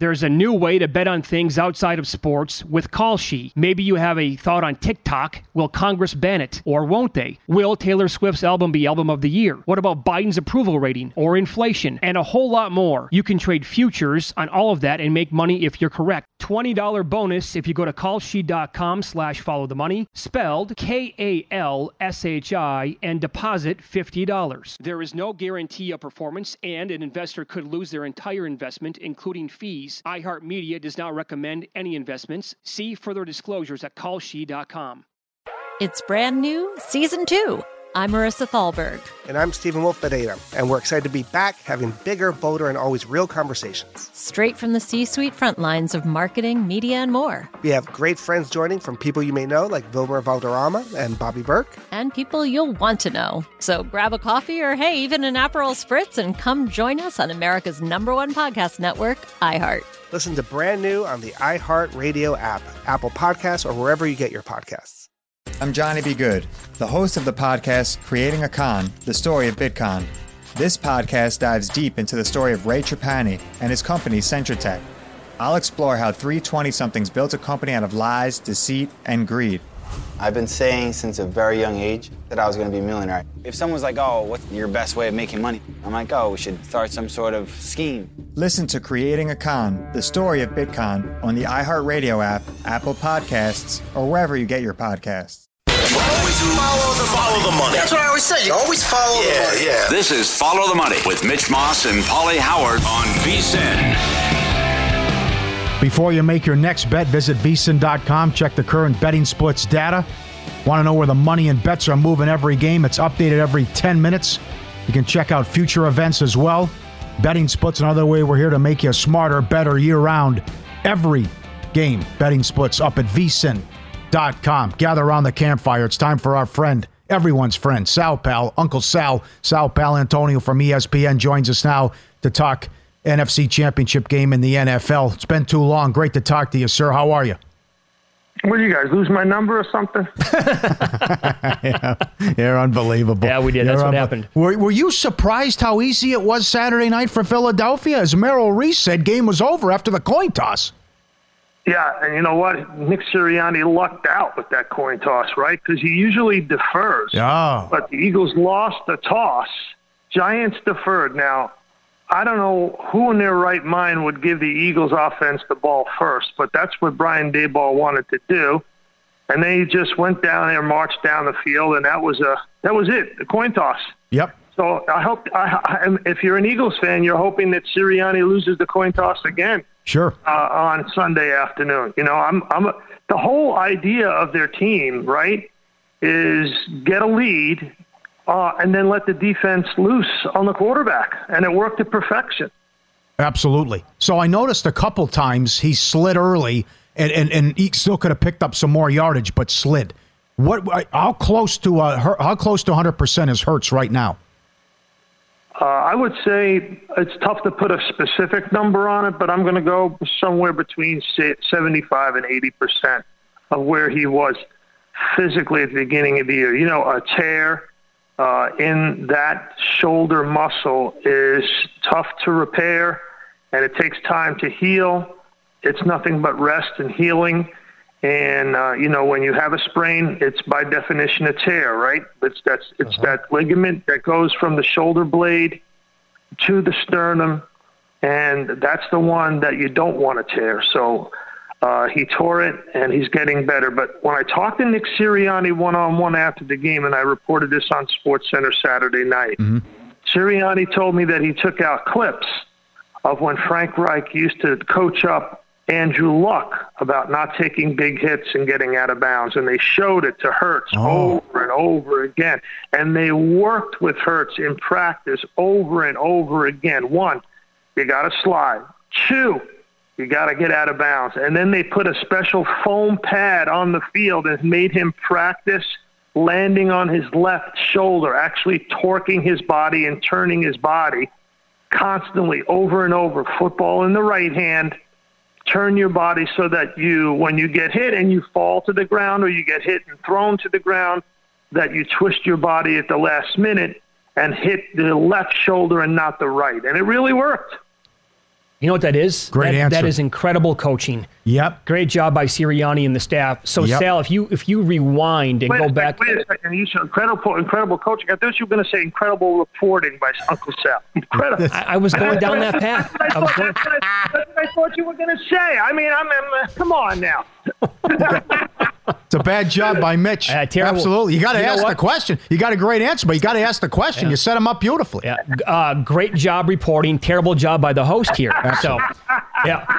There's a new way to bet on things outside of sports with Kalshi. Maybe you have a thought on TikTok. Will Congress ban it? Or won't they? Will Taylor Swift's album be Album of the Year? What about Biden's approval rating? Or inflation? And a whole lot more. You can trade futures on all of that and make money if you're correct. $20 bonus if you go to kalshi.com/followthemoney, spelled KALSHI, and deposit $50. There is no guarantee of performance, and an investor could lose their entire investment, including fees. iHeartMedia does not recommend any investments. See further disclosures at kalshi.com. It's brand new, Season 2. I'm Marissa Thalberg. And I'm Stephen Wolf Bedeta, and we're excited to be back having bigger, bolder, and always real conversations. Straight from the C-suite front lines of marketing, media, and more. We have great friends joining from people you may know, like Wilmer Valderrama and Bobby Burke. And people you'll want to know. So grab a coffee or, hey, even an Aperol Spritz and come join us on America's #1 podcast network, iHeart. Listen to Brand New on the iHeart Radio app, Apple Podcasts, or wherever you get your podcasts. I'm Johnny B. Good, the host of the podcast Creating a Con, the story of Bitcoin. This podcast dives deep into the story of Ray Trapani and his company, Centratech. I'll explore how three 20-somethings built a company out of lies, deceit, and greed. I've been saying since a very young age that I was going to be a millionaire. If someone's like, oh, what's your best way of making money? I'm like, oh, we should start some sort of scheme. Listen to Creating a Con, the story of Bitcoin, on the iHeartRadio app, Apple Podcasts, or wherever you get your podcasts. Always follow the money. That's what I always say. You always follow the money. Yeah. This is Follow the Money with Mitch Moss and Paulie Howard on VSiN. Before you make your next bet, visit VSiN.com. Check the current betting splits data. Want to know where the money and bets are moving every game? It's updated every 10 minutes. You can check out future events as well. Betting splits, another way we're here to make you smarter, better year-round. Every game, betting splits up at VSiN.com. Gather around the campfire. It's time for our friend, everyone's friend, Sal Pal, Uncle Sal. Sal Palantonio from ESPN joins us now to talk NFC Championship game in the NFL. It's been too long. Great to talk to you, sir. How are you? What, you guys lose my number or something? Yeah, you're unbelievable. Yeah, we did. That's what happened. Were you surprised how easy it was Saturday night for Philadelphia? As Merrill Reese said, game was over after the coin toss. Yeah, and you know what? Nick Sirianni lucked out with that coin toss, right? Because he usually defers. Yeah. But the Eagles lost the toss. Giants deferred. Now, I don't know who in their right mind would give the Eagles offense the ball first, but that's what Brian Daboll wanted to do. And they just went down there, marched down the field, and that was it, the coin toss. Yep. So I hope, if you're an Eagles fan, you're hoping that Sirianni loses the coin toss again. Sure. On Sunday afternoon. You know, the whole idea of their team, right, is get a lead and then let the defense loose on the quarterback. And it worked to perfection. Absolutely. So I noticed a couple times he slid early and he still could have picked up some more yardage, but slid. How close to 100% is Hurts right now? I would say it's tough to put a specific number on it, but I'm going to go somewhere between 75 and 80% of where he was physically at the beginning of the year. You know, a tear in that shoulder muscle is tough to repair, and it takes time to heal. It's nothing but rest and healing. And, you know, when you have a sprain, it's by definition a tear, right? It's that ligament that goes from the shoulder blade to the sternum, and that's the one that you don't want to tear. So he tore it, and he's getting better. But when I talked to Nick Sirianni one-on-one after the game, and I reported this on SportsCenter Saturday night, Sirianni told me that he took out clips of when Frank Reich used to coach up Andrew Luck about not taking big hits and getting out of bounds. And they showed it to Hurts over and over again. And they worked with Hurts in practice over and over again. 1, you got to slide. 2, you got to get out of bounds. And then they put a special foam pad on the field and made him practice landing on his left shoulder, actually torquing his body and turning his body constantly over and over. Football in the right hand. Turn your body so that when you get hit and you fall to the ground or you get hit and thrown to the ground, that you twist your body at the last minute and hit the left shoulder and not the right. And it really worked. You know what that is? Great answer. That is incredible coaching. Yep. Great job by Sirianni and the staff. So, Yep. Sal, if you rewind and go back. Wait a second. You said incredible coaching. I thought you were going to say incredible reporting by Uncle Sal. Incredible. I was going down that path. That's what I thought you were going to say. I mean, I'm come on now. It's a bad job by Mitch. Terrible. Absolutely. You got to ask the question. You got a great answer, but you got to ask the question. Yeah. You set him up beautifully. Yeah. Great job reporting. Terrible job by the host here. So, yeah.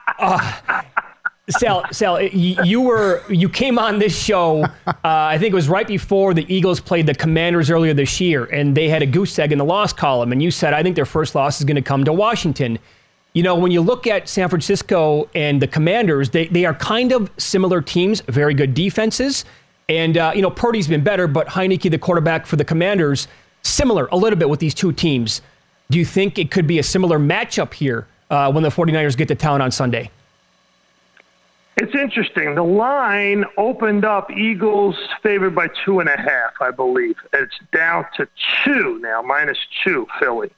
Sal, you came on this show, I think it was right before the Eagles played the Commanders earlier this year, and they had a goose egg in the loss column, and you said, I think their first loss is going to come to Washington. You know, when you look at San Francisco and the Commanders, they are kind of similar teams, very good defenses, and, Purdy's been better, but Heineke, the quarterback for the Commanders, similar a little bit with these two teams. Do you think it could be a similar matchup here when the 49ers get to town on Sunday? It's interesting. The line opened up Eagles favored by 2.5, I believe. It's down to 2 now, -2 Philly.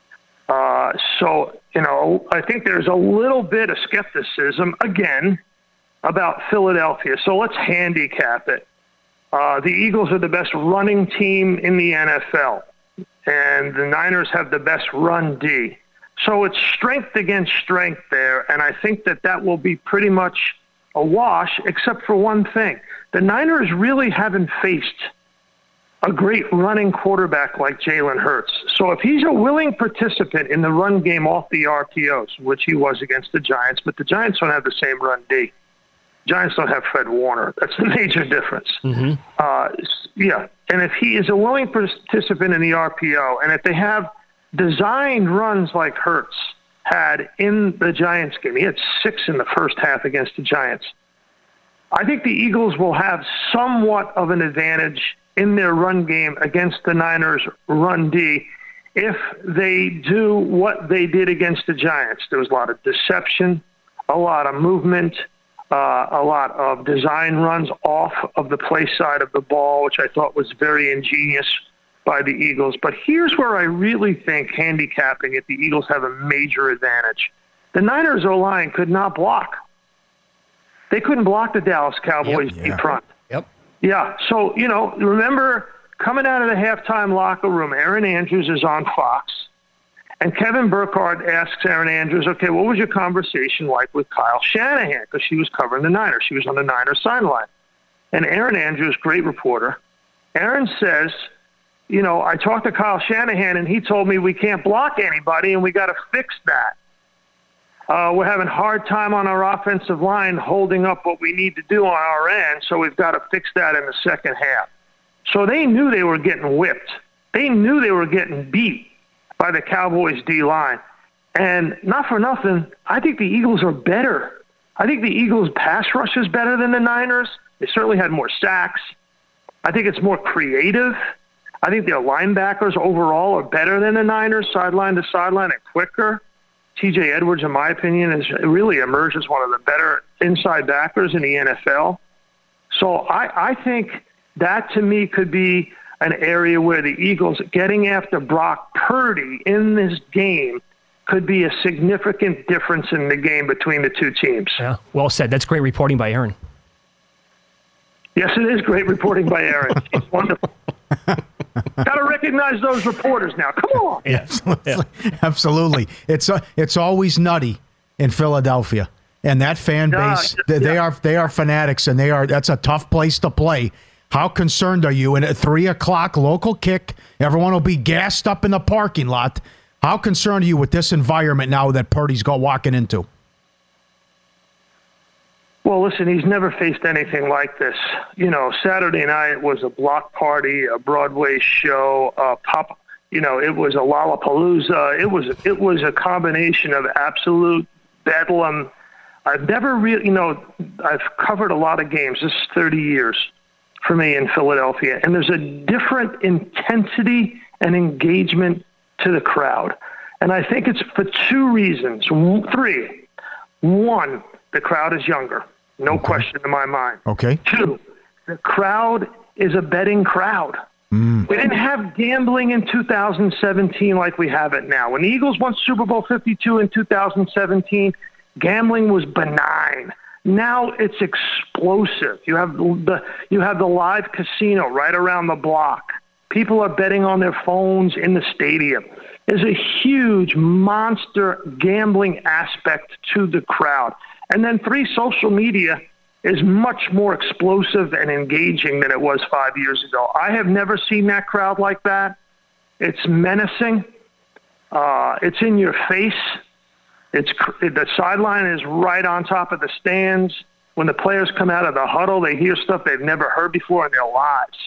I think there's a little bit of skepticism, again, about Philadelphia. So let's handicap it. The Eagles are the best running team in the NFL, and the Niners have the best run D. So it's strength against strength there, and I think that will be pretty much a wash, except for one thing. The Niners really haven't faced a great running quarterback like Jalen Hurts. So if he's a willing participant in the run game off the RPOs, which he was against the Giants, but the Giants don't have the same run D. Giants don't have Fred Warner. That's a major difference. Mm-hmm. And if he is a willing participant in the RPO, and if they have designed runs like Hurts had in the Giants game, he had 6 in the first half against the Giants, I think the Eagles will have somewhat of an advantage in their run game against the Niners' run D if they do what they did against the Giants. There was a lot of deception, a lot of movement, a lot of design runs off of the play side of the ball, which I thought was very ingenious by the Eagles. But here's where I really think handicapping it, the Eagles have a major advantage. The Niners' O-line could not block. They couldn't block the Dallas Cowboys deep front. Yep. Yeah. So, remember coming out of the halftime locker room, Aaron Andrews is on Fox, and Kevin Burkhardt asks Aaron Andrews, okay, what was your conversation like with Kyle Shanahan? Because she was covering the Niners. She was on the Niners sideline. And Aaron Andrews, great reporter, Aaron says, I talked to Kyle Shanahan, and he told me we can't block anybody, and we got to fix that. We're having a hard time on our offensive line holding up what we need to do on our end, so we've got to fix that in the second half. So they knew they were getting whipped. They knew they were getting beat by the Cowboys' D-line. And not for nothing, I think the Eagles are better. I think the Eagles' pass rush is better than the Niners. They certainly had more sacks. I think it's more creative. I think their linebackers overall are better than the Niners, sideline to sideline, and quicker. T.J. Edwards, in my opinion, has really emerged as one of the better inside backers in the NFL. So I think that, to me, could be an area where the Eagles getting after Brock Purdy in this game could be a significant difference in the game between the two teams. Yeah, well said. That's great reporting by Aaron. Yes, it is great reporting by Aaron. She's wonderful. Got to recognize those reporters now. Come on. Yeah. Absolutely. It's always nutty in Philadelphia, and that fan base, they are fanatics, and that's a tough place to play. How concerned are you? And at 3:00 local kick, everyone will be gassed up in the parking lot. How concerned are you with this environment now that Purdy's walking into? Well, listen, he's never faced anything like this. Saturday night was a block party, a Broadway show, it was a Lollapalooza. It was a combination of absolute bedlam. I've never really, I've covered a lot of games. This is 30 years for me in Philadelphia, and there's a different intensity and engagement to the crowd. And I think it's for 2 reasons. 3. 1, the crowd is younger. No question in my mind. Okay. 2, the crowd is a betting crowd. We didn't have gambling in 2017 like we have it now. When the Eagles won Super Bowl 52 in 2017, gambling was benign. Now it's explosive. You have the live casino right around the block. People are betting on their phones in the stadium. There's a huge monster gambling aspect to the crowd. And then social media is much more explosive and engaging than it was 5 years ago. I have never seen that crowd like that. It's menacing. It's in your face. The sideline is right on top of the stands. When the players come out of the huddle, they hear stuff they've never heard before in their lives.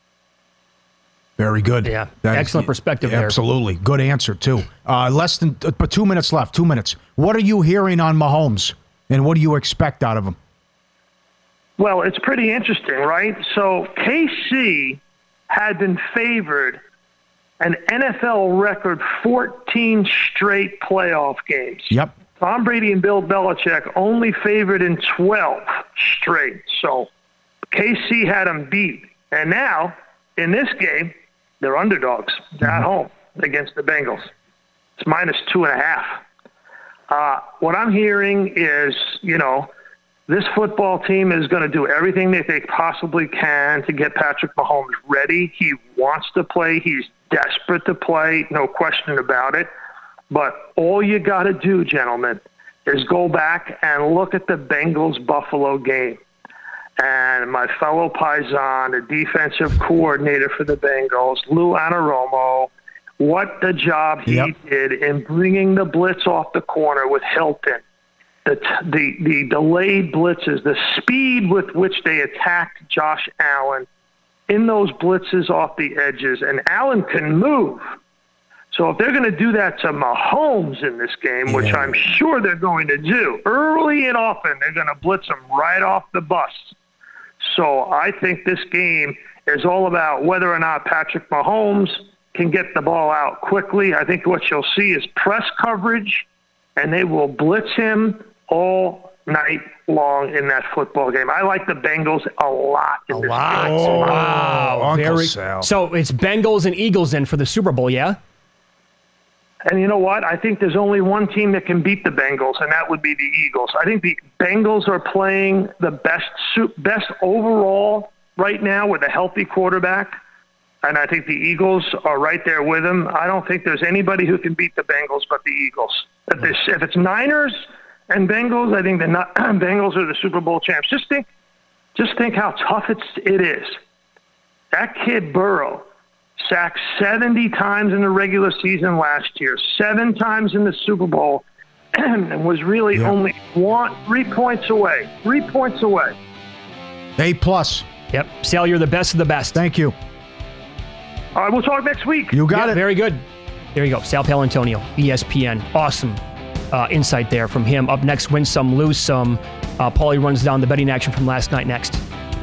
Very good. Yeah, excellent perspective there. Absolutely. Good answer, too. Less than 2 minutes left. 2 minutes. What are you hearing on Mahomes, and what do you expect out of him? Well, it's pretty interesting, right? So KC had been favored an NFL record 14 straight playoff games. Yep. Tom Brady and Bill Belichick only favored in 12 straight. So KC had them beat. And now, in this game, they're underdogs at home against the Bengals. It's -2.5. What I'm hearing is, this football team is going to do everything that they possibly can to get Patrick Mahomes ready. He wants to play. He's desperate to play, no question about it. But all you got to do, gentlemen, is go back and look at the Bengals-Buffalo game. And my fellow Paisan, the defensive coordinator for the Bengals, Lou Anarumo, what the job he did in bringing the blitz off the corner with Hilton. The delayed blitzes, the speed with which they attacked Josh Allen in those blitzes off the edges. And Allen can move. So if they're going to do that to Mahomes in this game, which I'm sure they're going to do, early and often, they're going to blitz him right off the bus. So I think this game is all about whether or not Patrick Mahomes can get the ball out quickly. I think what you'll see is press coverage, and they will blitz him all night long in that football game. I like the Bengals a lot in this game. Oh, wow. So it's Bengals and Eagles in for the Super Bowl, yeah? And you know what? I think there's only one team that can beat the Bengals, and that would be the Eagles. I think the Bengals are playing the best overall right now with a healthy quarterback, and I think the Eagles are right there with them. I don't think there's anybody who can beat the Bengals but the Eagles. If it's Niners and Bengals, I think the Bengals are the Super Bowl champs. Just think how tough it is. That kid Burrow sacked 70 times in the regular season last year, 7 times in the Super Bowl, and was really only 3 points away. 3 points away. A+. Yep. Sal, you're the best of the best. Thank you. All right, we'll talk next week. You got it. Very good. There you go. Sal Paolantonio, ESPN. Awesome insight there from him. Up next, win some, lose some. Paulie runs down the betting action from last night next.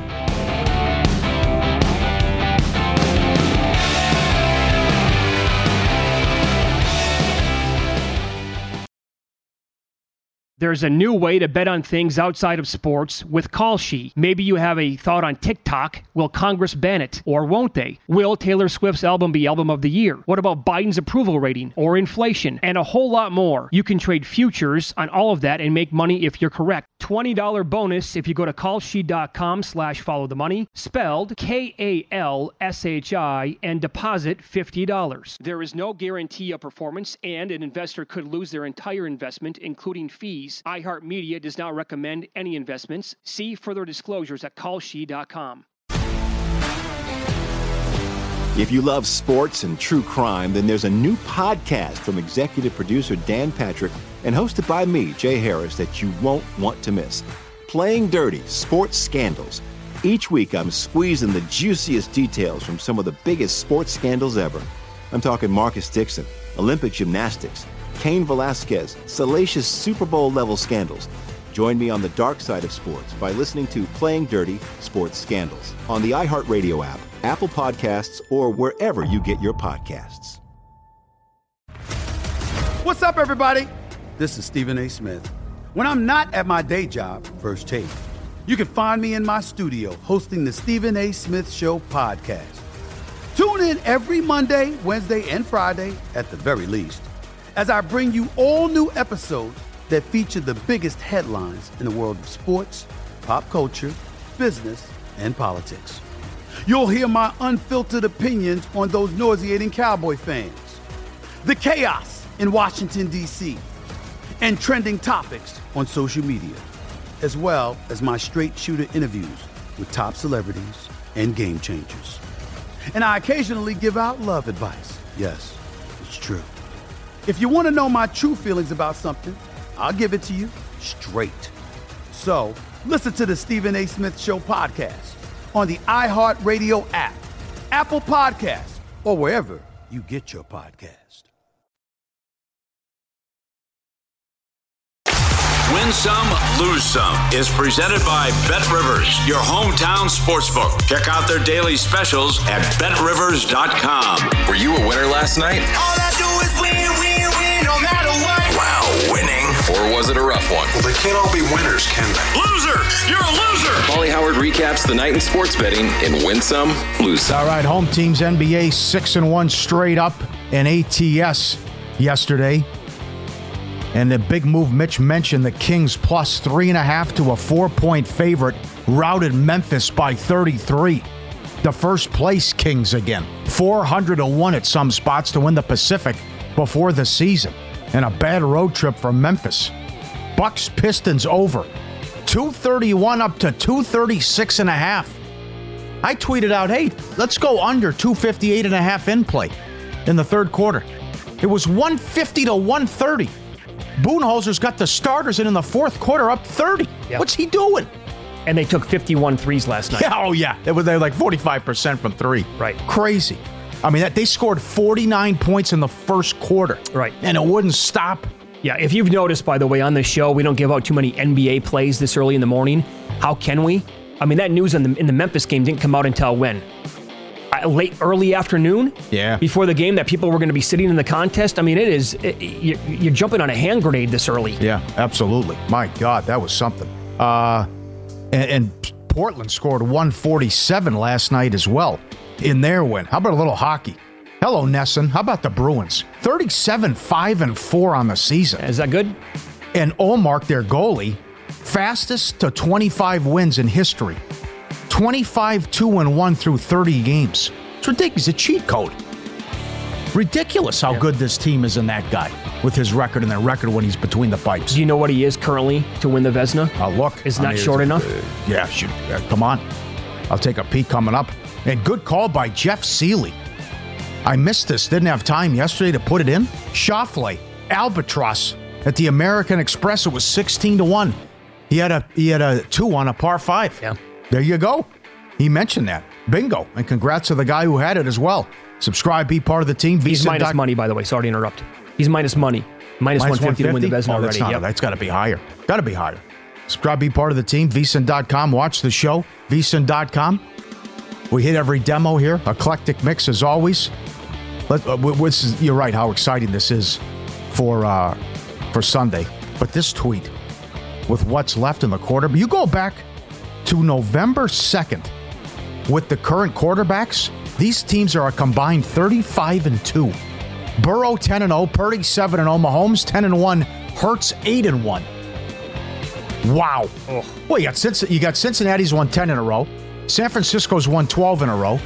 There's a new way to bet on things outside of sports with Kalshi. Maybe you have a thought on TikTok. Will Congress ban it? Or won't they? Will Taylor Swift's album be album of the year? What about Biden's approval rating or inflation? And a whole lot more. You can trade futures on all of that and make money if you're correct. $20 bonus if you go to kalshi.com/followthemoney, spelled KALSHI, and deposit $50. There is no guarantee of performance, and an investor could lose their entire investment, including fees. iHeartMedia does not recommend any investments. See further disclosures at kalshi.com. If you love sports and true crime, then there's a new podcast from executive producer Dan Patrick and hosted by me, Jay Harris, that you won't want to miss. Playing Dirty: Sports Scandals. Each week, I'm squeezing the juiciest details from some of the biggest sports scandals ever. I'm talking Marcus Dixon, Olympic gymnastics, Cain Velasquez, salacious Super Bowl-level scandals. Join me on the dark side of sports by listening to Playing Dirty: Sports Scandals on the iHeartRadio app, Apple Podcasts, or wherever you get your podcasts. What's up, everybody? This is Stephen A. Smith. When I'm not at my day job, First Take, you can find me in my studio hosting the Stephen A. Smith Show podcast. Tune in every Monday, Wednesday, and Friday, at the very least, as I bring you all new episodes that feature the biggest headlines in the world of sports, pop culture, business, and politics. You'll hear my unfiltered opinions on those nauseating Cowboy fans, the chaos in Washington, D.C., and trending topics on social media, as well as my straight-shooter interviews with top celebrities and game changers. And I occasionally give out love advice. Yes, it's true. If you want to know my true feelings about something, I'll give it to you straight. So, listen to the Stephen A. Smith Show podcast on the iHeartRadio app, Apple Podcasts, or wherever you get your podcast. Win Some, Lose Some is presented by BetRivers, your hometown sportsbook. Check out their daily specials at BetRivers.com. Were you a winner last night? All I do is win, win, win, no matter what. Wow, winning. Or was it a rough one? Well, they can't all be winners, can they? Loser! You're a loser! Paulie Howard recaps the night in sports betting in Win Some, Lose Some. All right, home teams NBA 6-1 straight up in ATS yesterday. And the big move Mitch mentioned, the Kings plus 3.5 to a 4-point favorite, routed Memphis by 33. The first place Kings again. 400-1 at some spots to win the Pacific before the season. And a bad road trip for Memphis. Bucks Pistons over. 231 up to 236.5. I tweeted out, hey, let's go under 258.5 in play in the third quarter. It was 150 to 130. Budenholzer's got the starters in the fourth quarter up 30. Yep. What's he doing? And they took 51 threes last night. Yeah, oh, yeah. They were like 45% from three. Right. Crazy. I mean, they scored 49 points in the first quarter. Right. And it wouldn't stop. Yeah, if you've noticed, by the way, on this show, we don't give out too many NBA plays this early in the morning. How can we? I mean, that news in the Memphis game didn't come out until when? Early afternoon? Yeah. Before the game that people were going to be sitting in the contest? I mean, you're jumping on a hand grenade this early. Yeah, absolutely. My God, that was something. And Portland scored 147 last night as well in their win. How about a little hockey? Hello, Nesson. How about the Bruins? 37-5-4 on the season. Is that good? And Olmark, their goalie, fastest to 25 wins in history. 25-2-1 through 30 games. It's ridiculous. It's a cheat code. Ridiculous how good this team is in that guy with his record and their record when he's between the pipes. Do you know what he is currently to win the Vezina? Look. Is not short enough? Yeah, shoot. Come on. I'll take a peek coming up. And good call by Jeff Seeley. I missed this. Didn't have time yesterday to put it in. Schauffele, Albatross at the American Express. It was 16-1. He had a 2 on a par 5. Yeah. There you go. He mentioned that. Bingo. And congrats to the guy who had it as well. Subscribe, be part of the team. He's minus money, by the way. Sorry to interrupt. He's minus money. Minus 150 to win the Vezina already. That's got to be higher. Got to be higher. Subscribe, be part of the team. VSiN.com. Watch the show. VSiN.com. We hit every demo here. Eclectic mix as always. You're right how exciting this is for Sunday. But this tweet with what's left in the quarter. You go back to November 2nd with the current quarterbacks. These teams are a combined 35-2. Burrow 10-0, Purdy 7-0, Mahomes 10-1, Hurts 8-1. Wow. Oh. Well, you got Cincinnati's won 10 in a row. San Francisco's won 12 in a row.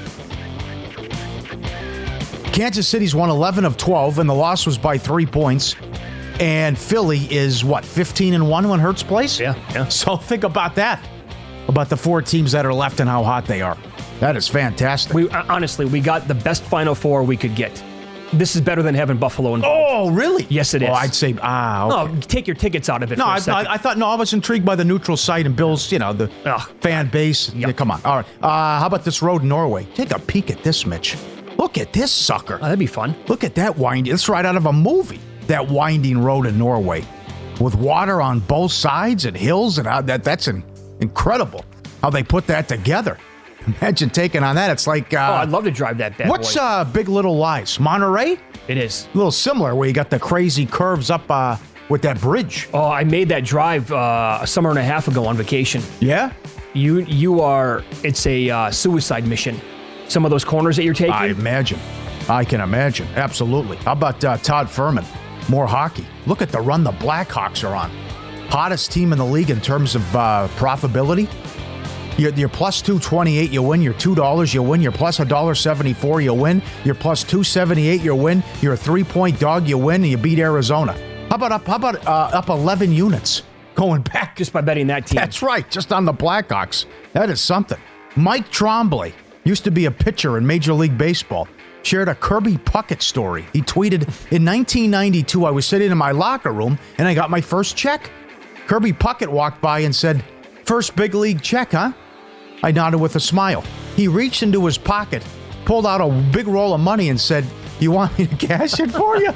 Kansas City's won 11 of 12, and the loss was by 3 points. And Philly is, 15-1 when Hurts plays? Yeah. So think about that. About the 4 teams that are left and how hot they are. That is fantastic. Honestly, we got the best Final Four we could get. This is better than having Buffalo involved. Oh, really? Yes, it is. Oh, I'd say, okay. No, take your tickets out of it. I was intrigued by the neutral site and Bill's, the fan base. Yep. Yeah, come on. All right. How about this road in Norway? Take a peek at this, Mitch. Look at this sucker. Oh, that'd be fun. Look at that winding. It's right out of a movie. That winding road in Norway with water on both sides and hills and that's incredible how they put that together. Imagine taking on that. It's like I'd love to drive that bad What's Big Little Lies? Monterey? It is a little similar where you got the crazy curves up with that bridge. Oh, I made that drive a summer and a half ago on vacation. Yeah? It's a suicide mission. Some of those corners that you're taking? I can imagine. Absolutely. How about Todd Furman? More hockey. Look at the run the Blackhawks are on. Hottest team in the league in terms of profitability. You're plus 228, you win. You're $2, you win. You're plus $1.74, you win. You're plus 278, you win. You're a 3-point dog, you win, and you beat Arizona. How about up 11 units going back? Just by betting that team. That's right, just on the Blackhawks. That is something. Mike Tremblay used to be a pitcher in Major League Baseball. Shared a Kirby Puckett story. He tweeted, in 1992, I was sitting in my locker room, and I got my first check. Kirby Puckett walked by and said, "First big league check, huh?" I nodded with a smile. He reached into his pocket, pulled out a big roll of money and said, "You want me to cash it for you?"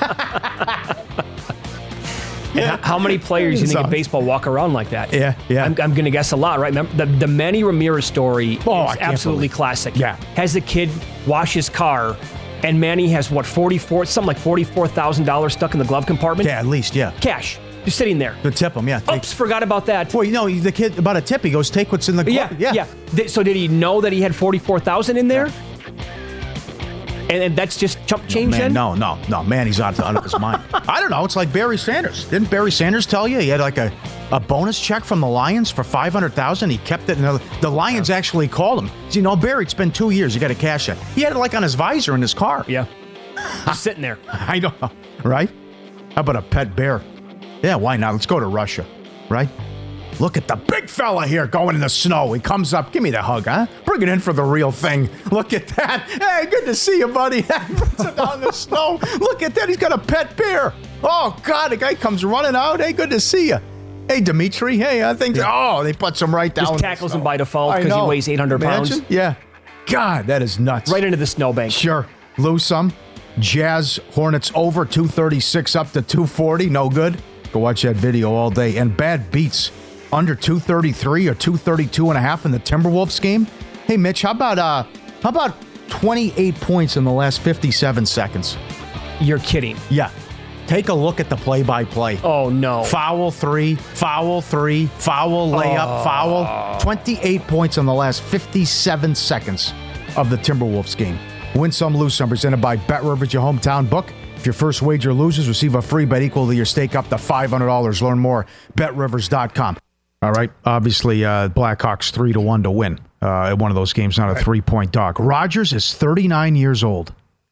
Yeah. How many players do you think in baseball walk around like that? Yeah. I'm going to guess a lot, right? Remember, the Manny Ramirez story is absolutely classic. Yeah. Has the kid wash his car, and Manny has, something like $44,000 stuck in the glove compartment? Yeah, at least, yeah. Cash. Just sitting there. To tip him, yeah. Oops, forgot about that. Well, the kid, about a tip, he goes, take what's in the glove. Yeah. So did he know that he had $44,000 in there? Yeah. And that's just chump change then? No. Man, he's out of his mind. I don't know. It's like Barry Sanders. Didn't Barry Sanders tell you he had like a bonus check from the Lions for $500,000? He kept it. And the Lions actually called him. So, Barry, it's been 2 years. You got to cash it. He had it like on his visor in his car. Yeah. Just sitting there. I know. Right? How about a pet bear? Yeah, why not? Let's go to Russia. Right? Look at the big fella here going in the snow. He comes up. Give me the hug, huh? Bring it in for the real thing. Look at that. Hey, good to see you, buddy. Puts it down in the snow. Look at that. He's got a pet bear. Oh, God. The guy comes running out. Hey, good to see you. Hey, Dimitri. Hey, I think. Oh, they puts him right down. Just tackles him by default because he weighs 800 pounds. Yeah. God, that is nuts. Right into the snowbank. Sure. Lose some. Jazz Hornets over 236 up to 240. No good. Go watch that video all day. And bad beats. Under 233 or 232 and a half in the Timberwolves game. Hey, Mitch, how about 28 points in the last 57 seconds? You're kidding. Yeah. Take a look at the play-by-play. Oh, no. Foul three, foul layup, foul. 28 points in the last 57 seconds of the Timberwolves game. Win some, lose some. Presented by BetRivers, your hometown book. If your first wager loses, receive a free bet equal to your stake up to $500. Learn more, BetRivers.com. All right, obviously, Blackhawks 3-1 to win at one of those games, not a 3-point dog. Rodgers is 39 years old.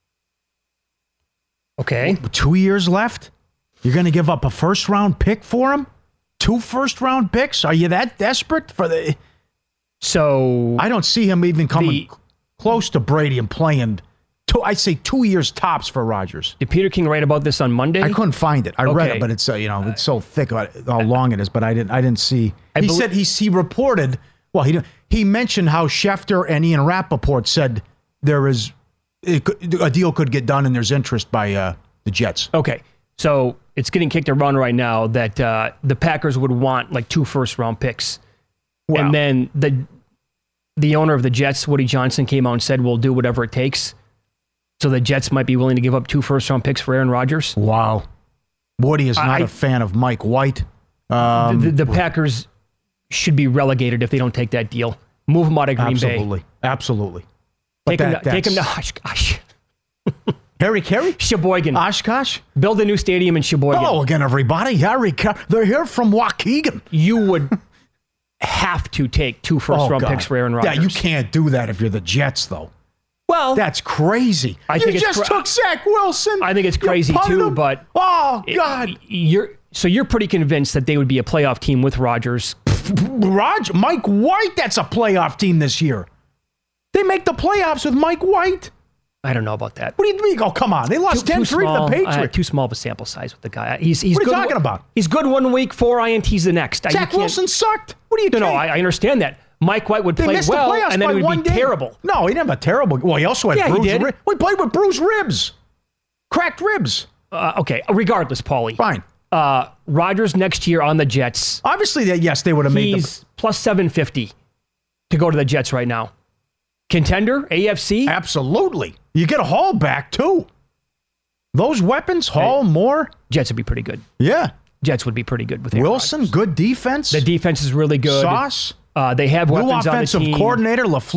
Okay. 2 years left? You're going to give up a first-round pick for him? 2 first-round picks? Are you that desperate for the... So... I don't see him even coming close to Brady and playing... I'd say 2 years tops for Rodgers. Did Peter King write about this on Monday? I couldn't find it. I read it, but it's it's so thick about how long it is. But I didn't see. He reported. Well, he mentioned how Schefter and Ian Rappaport said a deal could get done and there's interest by the Jets. Okay, so it's getting kicked around right now that the Packers would want like 2 first-round picks, and then the owner of the Jets, Woody Johnson, came out and said we'll do whatever it takes. So the Jets might be willing to give up 2 first-round picks for Aaron Rodgers? Wow. Woody is not a fan of Mike White. The Packers should be relegated if they don't take that deal. Move them out of Green Bay. Absolutely. Take them to Oshkosh. Harry Carey? Sheboygan. Oshkosh? Build a new stadium in Sheboygan. Hello again, everybody. Harry Carey. They're here from Waukegan. You would have to take 2 first-round picks for Aaron Rodgers. Yeah, you can't do that if you're the Jets, though. Well, that's crazy. You just took Zach Wilson. I think it's crazy too, but God, you're pretty convinced that they would be a playoff team with Rodgers. Mike White, that's a playoff team this year. They make the playoffs with Mike White. I don't know about that. What do you mean? Oh, come on. They lost 10-3 to the Patriots. Too small of a sample size with the guy. He's what good. Are you talking about? He's good 1 week, 4 INTs the next. Zach Wilson sucked. What do you No, I understand that. Mike White would play well, and then it would be terrible. No, he didn't have a terrible... Well, he also had bruised ribs. He played with bruised ribs. Cracked ribs. Okay, regardless, Paulie. Fine. Rodgers next year on the Jets. Obviously, they would have made them. He's plus 750 to go to the Jets right now. Contender, AFC? Absolutely. You get a Hall back, too. Those weapons, Hall, Moore. Jets would be pretty good. Yeah. Jets would be pretty good with Wilson, Rodgers. Good defense. The defense is really good. Sauce. They have weapons on the team. New offensive coordinator, LaFleur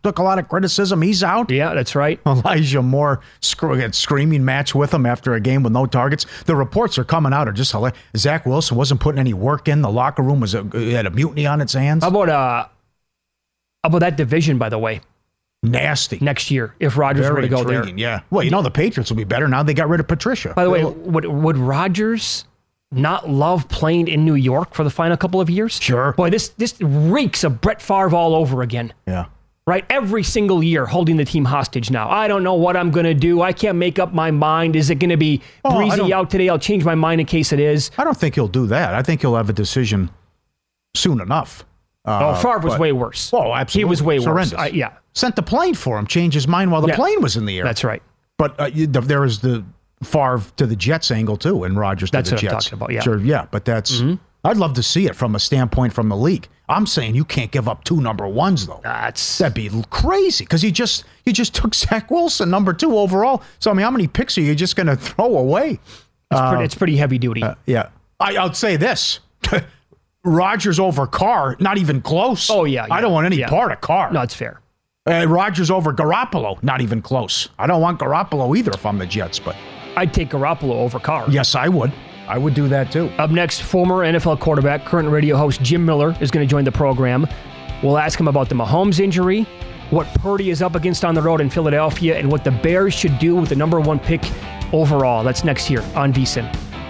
took a lot of criticism. He's out. Yeah, that's right. Elijah Moore had screaming match with him after a game with no targets. The reports are coming out are just hilarious. Zach Wilson wasn't putting any work in. The locker room had a mutiny on its hands. How about that division, by the way? Nasty. Next year, if Rodgers were to go there. Yeah. Well, the Patriots will be better now. They got rid of Patricia. By the way, would Rodgers not love playing in New York for the final couple of years? Sure. Boy, this reeks of Brett Favre all over again. Yeah. Right? Every single year holding the team hostage now. I don't know what I'm going to do. I can't make up my mind. Is it going to be breezy out today? I'll change my mind in case it is. I don't think he'll do that. I think he'll have a decision soon enough. Favre was way worse. Oh, absolutely. He was way horrendous. worse. Yeah. Sent the plane for him, changed his mind while the plane was in the air. That's right. But there is the Favre to the Jets angle, too, and Rodgers to the Jets. That's what I'm talking about, yeah. Sure, yeah, but that's... Mm-hmm. I'd love to see it from a standpoint from the league. I'm saying you can't give up 2 number 1s, though. That'd be crazy, because you just took Zach Wilson, number 2 overall. So, I mean, how many picks are you just going to throw away? It's pretty heavy duty. Yeah. I'll say this. Rodgers over Carr, not even close. Oh, yeah. I don't want any part of Carr. No, it's fair. Rodgers over Garoppolo, not even close. I don't want Garoppolo either if I'm the Jets, but... I'd take Garoppolo over Carr. Yes, I would. I would do that, too. Up next, former NFL quarterback, current radio host Jim Miller is going to join the program. We'll ask him about the Mahomes injury, what Purdy is up against on the road in Philadelphia, and what the Bears should do with the number 1 pick overall. That's next here on VSiN.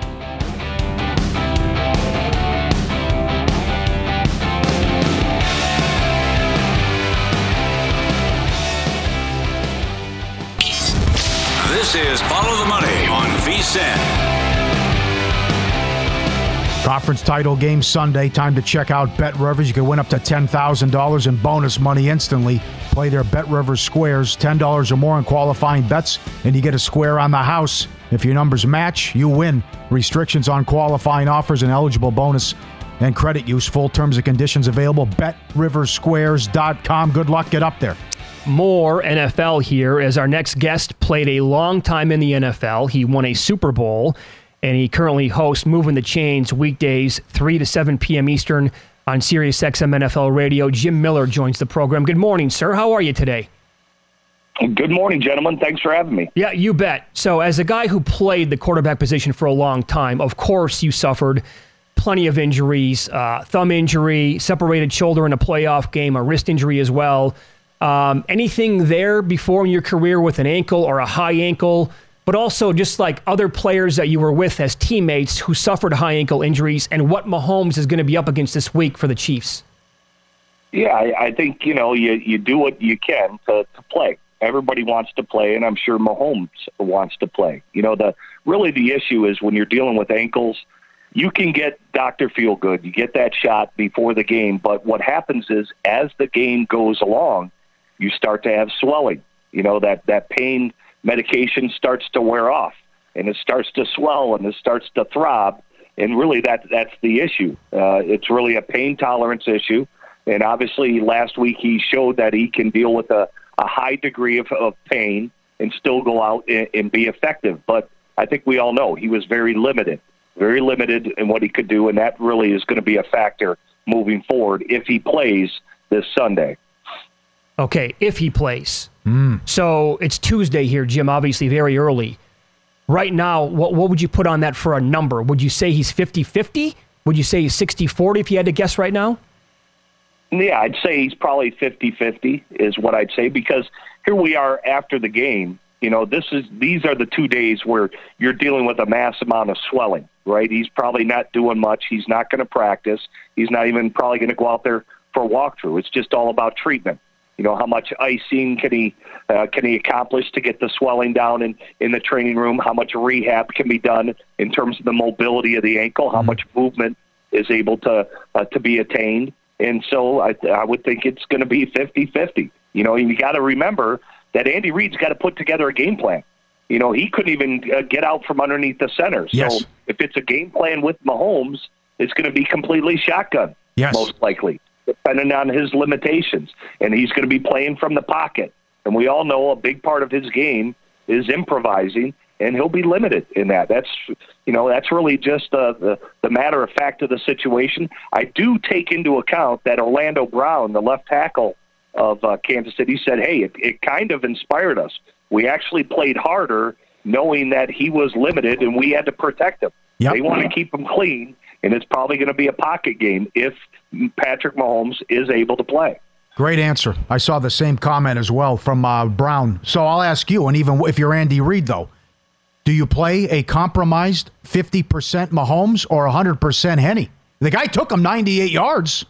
This is Follow the Money on VSiN. Conference title game Sunday. Time to check out Bet Rivers. You can win up to $10,000 in bonus money instantly. Play their Bet Rivers squares, $10 or more in qualifying bets, and you get a square on the house. If your numbers match, you win. Restrictions on qualifying offers and eligible bonus and credit use. Full terms and conditions available. BetRiversSquares.com. Good luck. Get up there. More NFL here, as our next guest played a long time in the NFL. He won a Super Bowl, and he currently hosts Moving the Chains weekdays, 3 to 7 p.m. Eastern on SiriusXM NFL Radio. Jim Miller joins the program. Good morning, sir. How are you today? Good morning, gentlemen. Thanks for having me. Yeah, you bet. So as a guy who played the quarterback position for a long time, of course you suffered plenty of injuries, thumb injury, separated shoulder in a playoff game, a wrist injury as well. Anything there before in your career with an ankle or a high ankle, but also just like other players that you were with as teammates who suffered high ankle injuries, and what Mahomes is going to be up against this week for the Chiefs? Yeah, I think, you do what you can to play. Everybody wants to play, and I'm sure Mahomes wants to play. Really the issue is when you're dealing with ankles, you can get Dr. Feelgood. You get that shot before the game, but what happens is as the game goes along, you start to have swelling. That pain medication starts to wear off, and it starts to swell, and it starts to throb, and really that's the issue. It's really a pain tolerance issue, and obviously last week he showed that he can deal with a high degree of pain and still go out and be effective. But I think we all know he was very limited in what he could do, and that really is going to be a factor moving forward if he plays this Sunday. Okay, if he plays. So it's Tuesday here, Jim, obviously very early. Right now, what would you put on that for a number? Would you say he's 50-50? Would you say he's 60-40 if you had to guess right now? Yeah, I'd say he's probably 50-50 is what I'd say, because here we are after the game. These are the 2 days where you're dealing with a mass amount of swelling, right? He's probably not doing much. He's not going to practice. He's not even probably going to go out there for a walkthrough. It's just all about treatment. How much icing can he accomplish to get the swelling down in the training room? How much rehab can be done in terms of the mobility of the ankle? How much movement is able to be attained? And so I would think it's going to be 50-50. And you got to remember that Andy Reid's got to put together a game plan. He couldn't even get out from underneath the center. Yes. So if it's a game plan with Mahomes, it's going to be completely shotgun, most likely, depending on his limitations. And he's going to be playing from the pocket. And we all know a big part of his game is improvising, and he'll be limited in that. That's really just the matter of fact of the situation. I do take into account that Orlando Brown, the left tackle Kansas City said, hey, it kind of inspired us. We actually played harder knowing that he was limited and we had to protect him. Yep. They want to keep him clean, and it's probably going to be a pocket game if Patrick Mahomes is able to play. Great answer. I saw the same comment as well from Brown. So I'll ask you, and even if you're Andy Reid, though, do you play a compromised 50% Mahomes or 100% Henne? The guy took him 98 yards.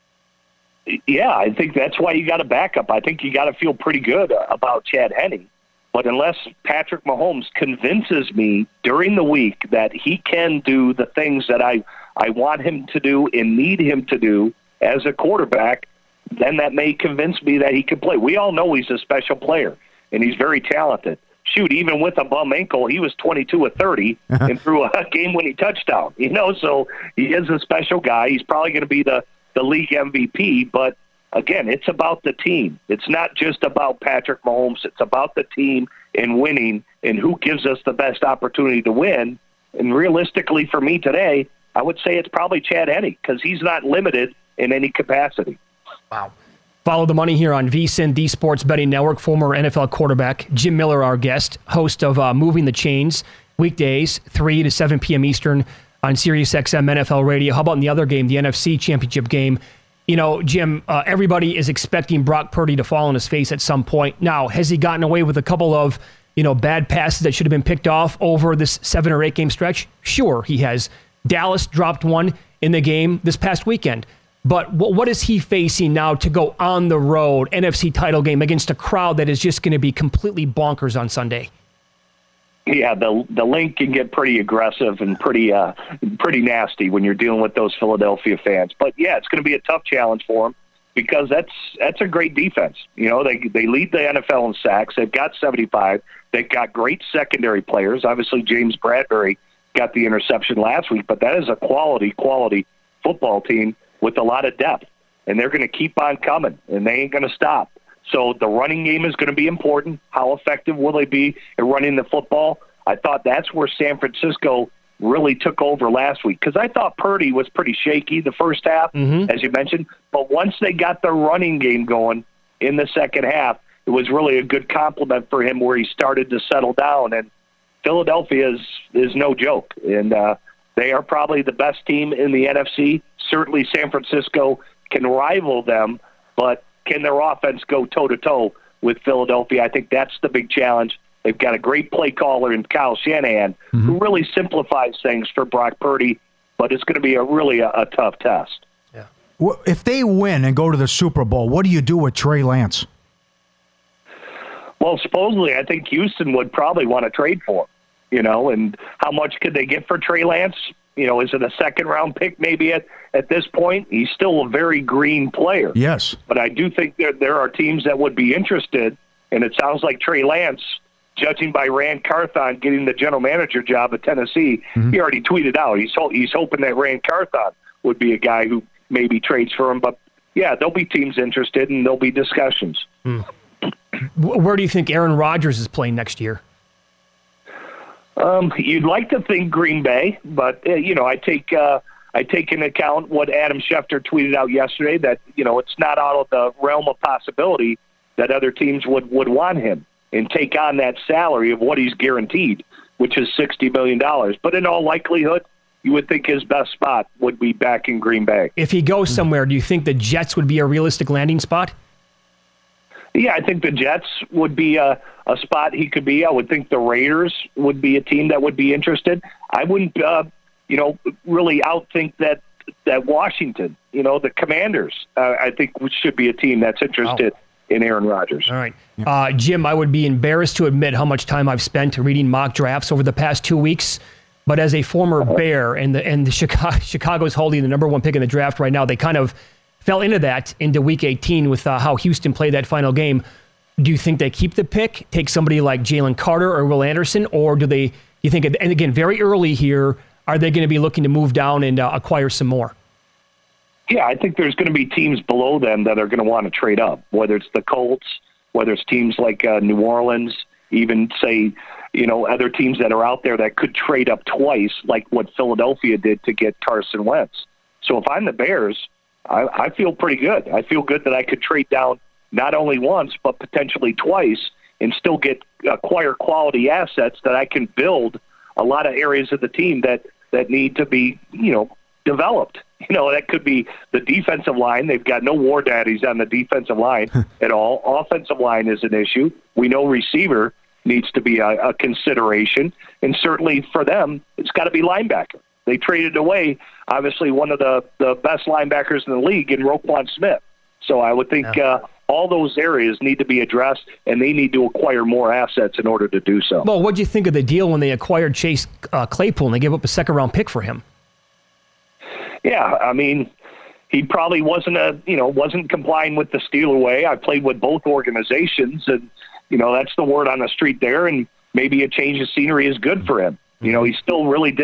Yeah, I think that's why you got a backup. I think you got to feel pretty good about Chad Henne. But unless Patrick Mahomes convinces me during the week that he can do the things that I want him to do and need him to do as a quarterback, then that may convince me that he can play. We all know he's a special player, and he's very talented. Shoot, even with a bum ankle, he was 22 of 30 and threw a game-winning touchdown. So he is a special guy. He's probably going to be the league MVP, but again, it's about the team. It's not just about Patrick Mahomes. It's about the team and winning and who gives us the best opportunity to win. And realistically for me today, I would say it's probably Chad Henne because he's not limited in any capacity. Wow. Follow the money here on VSiN, the Sports Betting Network. Former NFL quarterback Jim Miller, our guest, host of Moving the Chains, weekdays, 3 to 7 p.m. Eastern on SiriusXM NFL Radio. How about in the other game, the NFC Championship game? Jim, everybody is expecting Brock Purdy to fall on his face at some point. Now, has he gotten away with a couple of, bad passes that should have been picked off over this 7 or 8 game stretch? Sure, he has. Dallas dropped one in the game this past weekend. But what is he facing now to go on the road, NFC title game, against a crowd that is just going to be completely bonkers on Sunday? Yeah, the link can get pretty aggressive and pretty nasty when you're dealing with those Philadelphia fans. But yeah, it's going to be a tough challenge for them because that's a great defense. They lead the NFL in sacks. They've got 75. They've got great secondary players. Obviously, James Bradbury got the interception last week, but that is a quality football team with a lot of depth, and they're going to keep on coming, and they ain't going to stop. So the running game is going to be important. How effective will they be at running the football? I thought that's where San Francisco really took over last week because I thought Purdy was pretty shaky the first half, as you mentioned. But once they got the running game going in the second half, it was really a good compliment for him where he started to settle down. And Philadelphia is no joke, and they are probably the best team in the NFC. Certainly San Francisco can rival them, but can their offense go toe-to-toe with Philadelphia? I think that's the big challenge. They've got a great play caller in Kyle Shanahan who really simplifies things for Brock Purdy, but it's going to be a tough test. Yeah. Well, if they win and go to the Super Bowl, what do you do with Trey Lance? Well, supposedly I think Houston would probably want to trade for him, and how much could they get for Trey Lance? Is it a second-round pick maybe at this point? He's still a very green player. Yes. But I do think there are teams that would be interested, and it sounds like Trey Lance, judging by Rand Carthon getting the general manager job at Tennessee, he already tweeted out. He's hoping that Rand Carthon would be a guy who maybe trades for him. But, yeah, there'll be teams interested, and there'll be discussions. Where do you think Aaron Rodgers is playing next year? You'd like to think Green Bay, but I take into account what Adam Schefter tweeted out yesterday that it's not out of the realm of possibility that other teams would want him and take on that salary of what he's guaranteed, which is $60 million. But in all likelihood, you would think his best spot would be back in Green Bay. If he goes somewhere, do you think the Jets would be a realistic landing spot? Yeah, I think the Jets would be a spot he could be. I would think the Raiders would be a team that would be interested. I wouldn't, really outthink that Washington, the Commanders, I think should be a team that's interested in Aaron Rodgers. All right. Jim, I would be embarrassed to admit how much time I've spent reading mock drafts over the past 2 weeks. But as a former Bear and the Chicago's holding the number 1 pick in the draft right now, they kind of fell into Week 18 with how Houston played that final game. Do you think they keep the pick, take somebody like Jalen Carter or Will Anderson, or you think, and again, very early here, are they going to be looking to move down and acquire some more? Yeah, I think there's going to be teams below them that are going to want to trade up, whether it's the Colts, whether it's teams like New Orleans, even say, other teams that are out there that could trade up twice, like what Philadelphia did to get Carson Wentz. So if I'm the Bears, I feel pretty good. I feel good that I could trade down not only once, but potentially twice, and still acquire quality assets that I can build a lot of areas of the team that need to be, developed. That could be the defensive line. They've got no war daddies on the defensive line at all. Offensive line is an issue. We know receiver needs to be a consideration. And certainly for them, it's got to be linebacker. They traded away, obviously, one of the best linebackers in the league in Roquan Smith. So I would think all those areas need to be addressed, and they need to acquire more assets in order to do so. Well, what do you think of the deal when they acquired Chase Claypool and they gave up a second-round pick for him? Yeah, I mean, he probably wasn't complying with the Steeler way. I played with both organizations, and that's the word on the street there. And maybe a change of scenery is good for him. He still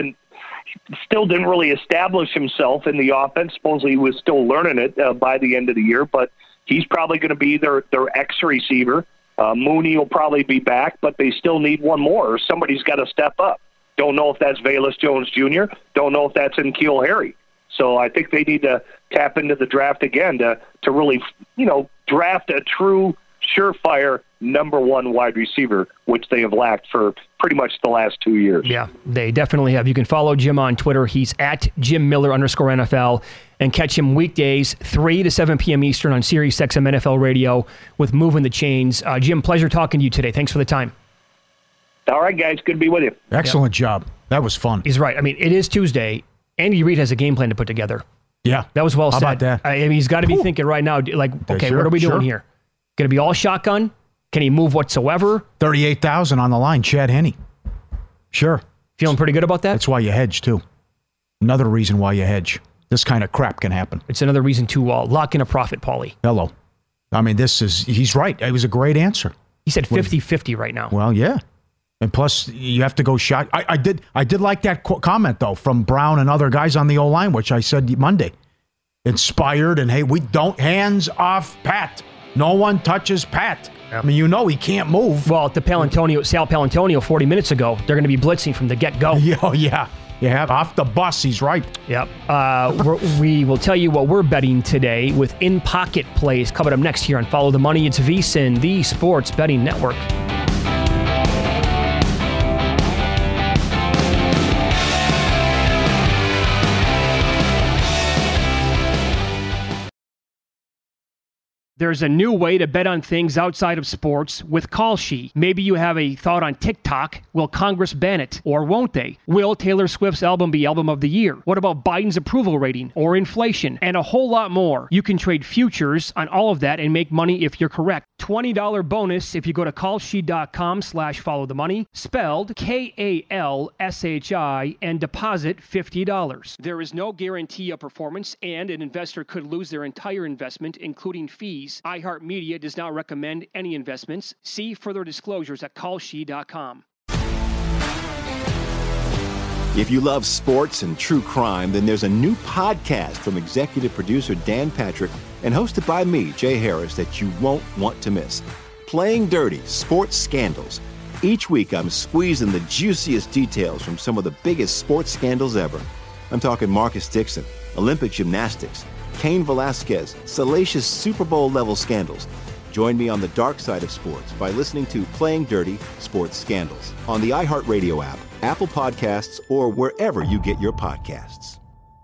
didn't really establish himself in the offense. Supposedly he was still learning it by the end of the year, but he's probably going to be their X receiver. Mooney will probably be back, but they still need one more. Somebody's got to step up. Don't know if that's Velus Jones Jr. Don't know if that's N'Keal Harry. So I think they need to tap into the draft again to really, draft a true, surefire number one wide receiver, which they have lacked for pretty much the last 2 years. Yeah, they definitely have. You can follow Jim on Twitter. He's at @JimMiller_NFL, and catch him weekdays 3 to 7 p.m. Eastern on Sirius XM NFL Radio with Moving the Chains. Jim, pleasure talking to you today. Thanks for the time. All right, guys. Good to be with you. Excellent job. That was fun. He's right. I mean, it is Tuesday. Andy Reid has a game plan to put together. Yeah. That was well said. How about that? I mean, he's got to be thinking right now, like, okay, what are we doing here? Going to be all shotgun? Can he move whatsoever? 38,000 on the line, Chad Henne. Sure. Feeling pretty good about that? That's why you hedge, too. Another reason why you hedge. This kind of crap can happen. It's another reason to lock in a profit, Paulie. Hello. I mean, he's right. It was a great answer. He said 50-50 right now. Well, yeah. And plus, you have to go shot. I did like that comment, though, from Brown and other guys on the O-line, which I said Monday. Inspired, and hey, we don't, hands off Pat. No one touches Pat. Yep. I mean, he can't move. Well, Sal Palantonio 40 minutes ago, they're going to be blitzing from the get-go. Yeah. Off the bus, he's right. Yep. We will tell you what we're betting today with in-pocket plays coming up next here on Follow the Money. It's VSiN, the Sports Betting Network. There's a new way to bet on things outside of sports with Kalshi. Maybe you have a thought on TikTok. Will Congress ban it? Or won't they? Will Taylor Swift's album be album of the year? What about Biden's approval rating or inflation? And a whole lot more. You can trade futures on all of that and make money if you're correct. $20 bonus if you go to kalshi.com/followthemoney, spelled KALSHI, and deposit $50. There is no guarantee of performance, and an investor could lose their entire investment, including fees. iHeartMedia does not recommend any investments. See further disclosures at kalshi.com. If you love sports and true crime, then there's a new podcast from executive producer Dan Patrick and hosted by me, Jay Harris, that you won't want to miss. Playing Dirty: Sports Scandals. Each week, I'm squeezing the juiciest details from some of the biggest sports scandals ever. I'm talking Marcus Dixon, Olympic gymnastics, Cain Velasquez, salacious Super Bowl-level scandals. Join me on the dark side of sports by listening to Playing Dirty: Sports Scandals on the iHeartRadio app, Apple Podcasts, or wherever you get your podcasts.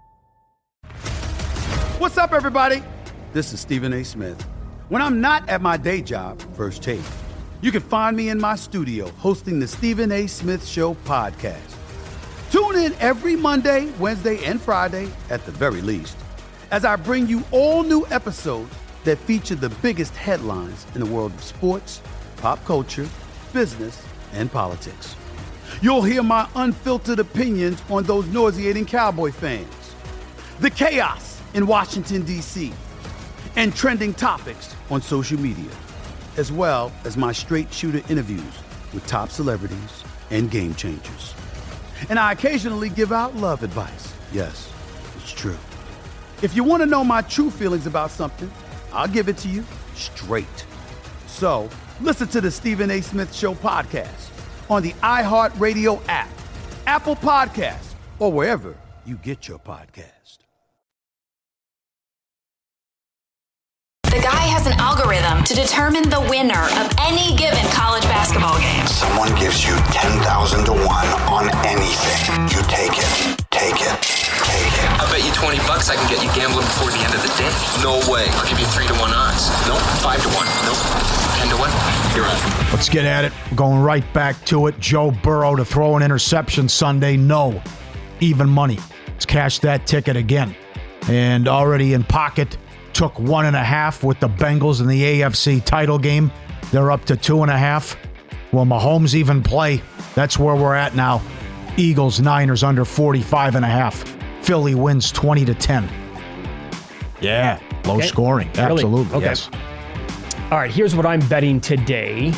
What's up, everybody? This is Stephen A. Smith. When I'm not at my day job, First Take, you can find me in my studio hosting the Stephen A. Smith Show podcast. Tune in every Monday, Wednesday, and Friday, at the very least, as I bring you all new episodes that feature the biggest headlines in the world of sports, pop culture, business, and politics. You'll hear my unfiltered opinions on those nauseating Cowboy fans, the chaos in Washington, D.C., and trending topics on social media, as well as my straight shooter interviews with top celebrities and game changers. And I occasionally give out love advice. Yes, it's true. If you want to know my true feelings about something, I'll give it to you straight. So listen to the Stephen A. Smith Show podcast on the iHeartRadio app, Apple Podcasts, or wherever you get your podcast. The guy has an algorithm to determine the winner of any given college basketball game. Someone gives you 10,000 to 1 on anything. You take it. Take it. Take it. I bet you $20 I can get you gambling before the end of the day. No way. I'll give you 3 to 1 odds. Nope. 5 to 1. Nope. 10 to 1. You're on. Let's get at it. Going right back to it. Joe Burrow to throw an interception Sunday. No. Even money. Let's cash that ticket again. And already in pocket, took 1.5 with the Bengals in the AFC title game. They're up to 2.5. Will Mahomes even play? That's where we're at now. Eagles, Niners under 45.5. Philly wins 20-10. Yeah, low scoring. Absolutely. Really? Okay. Yes. All right, here's what I'm betting today.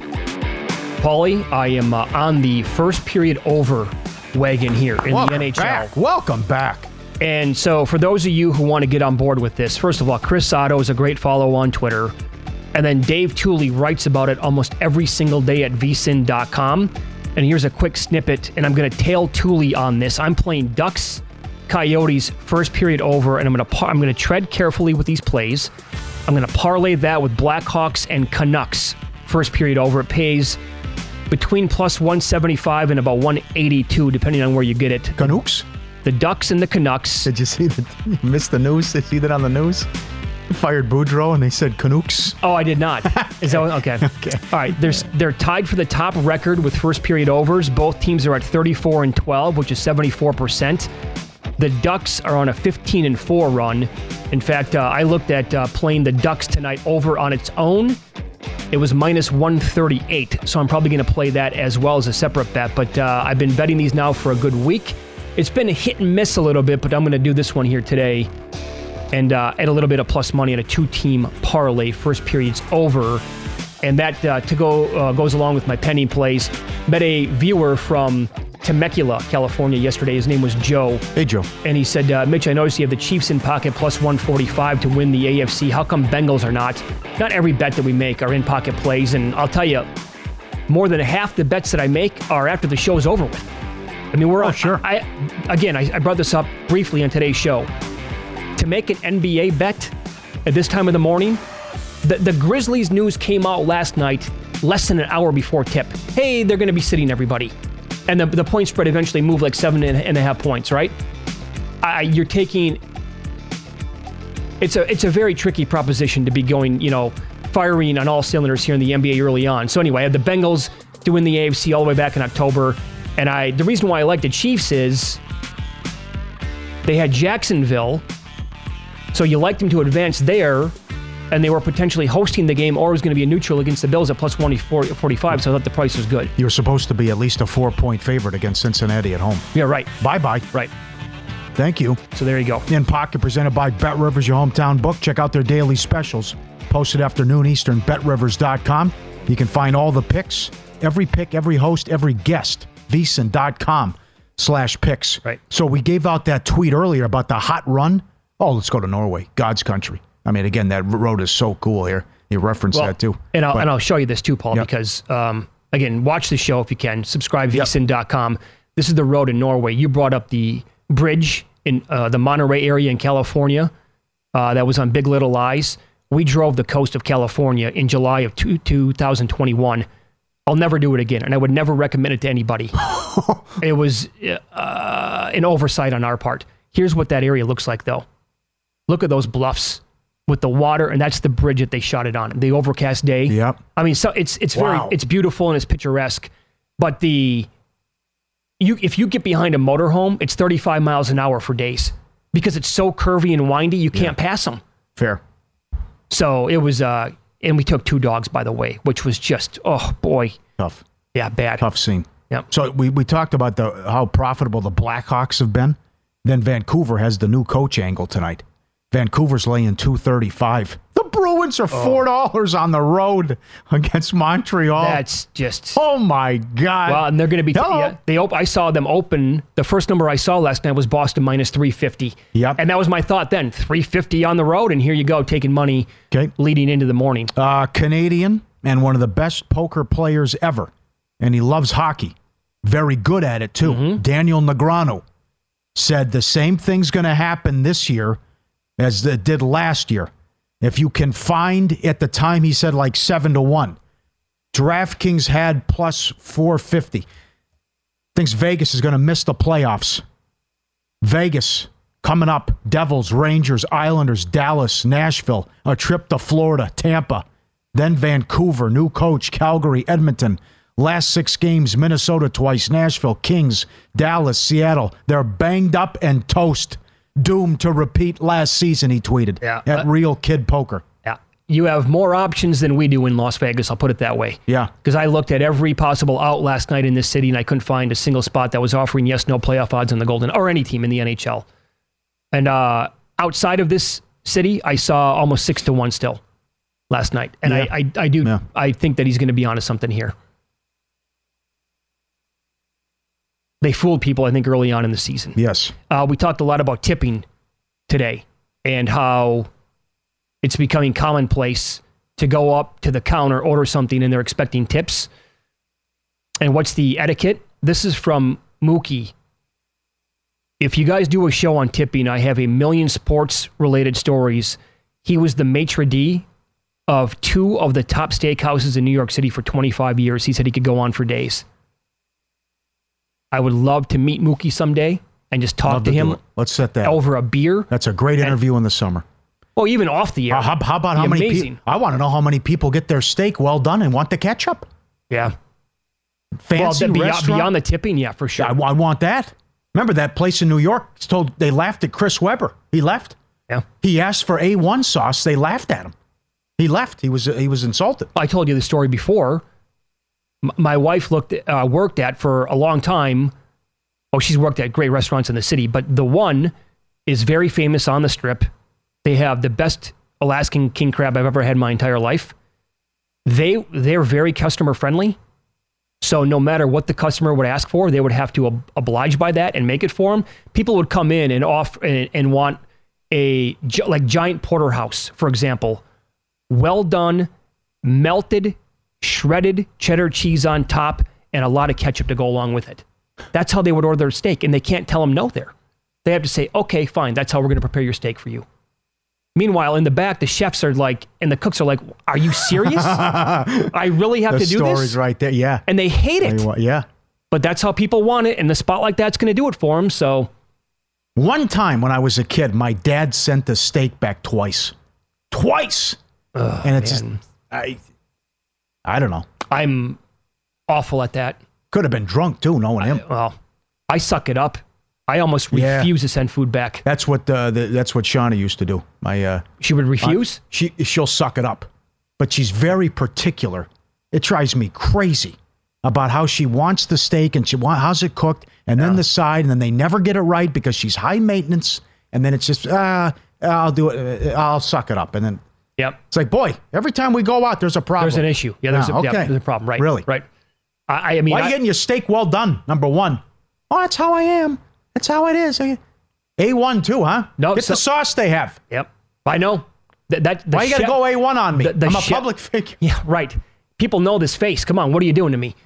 Paulie, I am on the first period over wagon here in the NHL. Back. Welcome back. And so for those of you who want to get on board with this, first of all, Chris Otto is a great follow on Twitter. And then Dave Tooley writes about it almost every single day at vsin.com. And here's a quick snippet, and I'm going to tail Tooley on this. I'm playing Ducks, Coyotes, first period over, and I'm going to tread carefully with these plays. I'm going to parlay that with Blackhawks and Canucks, first period over. It pays between plus 175 and about 182, depending on where you get it. Canucks? The Ducks and the Canucks. Did you see that? You missed the news? Did you see that on the news? Fired Boudreaux and they said Canucks. Oh, I did not. Is that okay? Okay. All right. They're tied for the top record with first period overs. Both teams are at 34-12, which is 74%. The Ducks are on a 15-4 run. In fact, I looked at playing the Ducks tonight over on its own. It was minus 138, so I'm probably going to play that as well as a separate bet. But I've been betting these now for a good week. It's been a hit and miss a little bit, but I'm going to do this one here today. And add a little bit of plus money on a 2-team parlay, first period's over. And that goes along with my pending plays. Met a viewer from Temecula, California yesterday. His name was Joe. Hey, Joe. And he said, Mitch, I noticed you have the Chiefs in pocket plus 145 to win the AFC. How come Bengals are not? Not every bet that we make are in pocket plays. And I'll tell you, more than half the bets that I make are after the show's over with. I mean, we're on. Sure. I brought this up briefly on today's show. To make an NBA bet at this time of the morning, the Grizzlies news came out last night, less than an hour before tip. Hey, they're going to be sitting everybody. And the point spread eventually moved like 7.5 points, right? You're taking... It's a very tricky proposition to be going, firing on all cylinders here in the NBA early on. So anyway, I had the Bengals to win the AFC all the way back in October. And the reason why I like the Chiefs is they had Jacksonville... So you liked them to advance there, and they were potentially hosting the game, or it was going to be a neutral against the Bills at plus 145, so I thought the price was good. You're supposed to be at least a 4-point favorite against Cincinnati at home. Yeah, right. Bye-bye. Right. Thank you. So there you go. In Pocket, presented by Bet Rivers, your hometown book. Check out their daily specials. Posted after noon Eastern, betrivers.com. You can find all the picks, every host, every guest, vsin.com/picks. Right. So we gave out that tweet earlier about the hot run. Oh, let's go to Norway, God's country. I mean, again, that road is so cool here. You referenced that too. And I'll show you this too, Paul, because, again, watch the show if you can. Subscribe, vsin.com. This is the road in Norway. You brought up the bridge in the Monterey area in California that was on Big Little Lies. We drove the coast of California in July of 2021. I'll never do it again, and I would never recommend it to anybody. It was an oversight on our part. Here's what that area looks like, though. Look at those bluffs with the water, and that's the bridge that they shot it on. The overcast day. Yep. I mean, so it's beautiful and it's picturesque, but if you get behind a motorhome, it's 35 miles an hour for days because it's so curvy and windy, you can't pass them. Fair. So it was, and we took 2 dogs, by the way, which was just, oh boy. Tough. Yeah, bad. Tough scene. Yep. So we talked about how profitable the Blackhawks have been. Then Vancouver has the new coach angle tonight. Vancouver's laying $2.35. The Bruins are $4 on the road against Montreal. That's just... Oh, my God. Well, and they're going to be... I saw them open. The first number I saw last night was Boston minus 350. Yep. And that was my thought then. 350 on the road, and here you go, taking money leading into the morning. Canadian and one of the best poker players ever. And he loves hockey. Very good at it, too. Mm-hmm. Daniel Negreanu said the same thing's going to happen this year as it did last year. If you can find, at the time he said like 7-1. DraftKings had plus 450. Thinks Vegas is going to miss the playoffs. Vegas coming up. Devils, Rangers, Islanders, Dallas, Nashville. A trip to Florida, Tampa. Then Vancouver, new coach, Calgary, Edmonton. Last 6 games, Minnesota twice, Nashville, Kings, Dallas, Seattle. They're banged up and toast. Doomed to repeat last season, he tweeted. Yeah, at Real Kid Poker. Yeah. You have more options than we do in Las Vegas, I'll put it that way. Yeah. Because I looked at every possible out last night in this city, and I couldn't find a single spot that was offering yes/no playoff odds on the Golden, or any team in the NHL. And outside of this city, I saw almost 6-1 still last night. And yeah. I think that he's going to be onto something here. They fooled people, I think, early on in the season. Yes. We talked a lot about tipping today and how it's becoming commonplace to go up to the counter, order something, and they're expecting tips. And what's the etiquette? This is from Mookie. If you guys do a show on tipping, I have a million sports-related stories. He was the maitre d' of 2 of the top steakhouses in New York City for 25 years. He said he could go on for days. I would love to meet Mookie someday and just talk to him. Let's set that over a beer. That's a great interview in the summer. Well, even off the air. How about how many people? I want to know how many people get their steak well done and want the ketchup. Yeah. Fancy restaurant. Beyond the tipping, yeah, for sure. I want that. Remember that place in New York? They laughed at Chris Webber. He left. Yeah. He asked for A1 sauce. They laughed at him. He left. He was insulted. I told you the story before. My wife worked at for a long time. Oh, she's worked at great restaurants in the city, but the one is very famous on the Strip. They have the best Alaskan king crab I've ever had in my entire life. They're very customer friendly. So no matter what the customer would ask for, they would have to oblige by that and make it for them. People would come in and want a giant porterhouse, for example, well done, melted, shredded cheddar cheese on top, and a lot of ketchup to go along with it. That's how they would order their steak, and they can't tell them no there. They have to say, okay, fine, that's how we're going to prepare your steak for you. Meanwhile, in the back, the chefs are like, and the cooks are like, are you serious? I really have to do this? The story's right there, yeah. And they hate it. Yeah. But that's how people want it, and the spot like that's going to do it for them, so. One time when I was a kid, my dad sent the steak back twice. Twice! And it's just, I don't know. I'm awful at that. Could have been drunk too, knowing him. I suck it up. I almost refuse to send food back. That's what Shauna used to do. She would refuse? She'll suck it up, but she's very particular. It drives me crazy about how she wants the steak and how's it cooked, and then the side, and then they never get it right because she's high maintenance, and then it's just I'll do it. I'll suck it up, and then it's like, boy, every time we go out, there's a problem. There's an issue. Yeah, there's a problem. Right. Really? Right. I mean, why are you getting your steak well done? Number one. Oh, that's how I am. That's how it is. A1 too, huh? No, get the sauce they have. Yep. I know. Why you got to go A1 on me? I'm a public figure. Yeah, right. People know this face. Come on, what are you doing to me?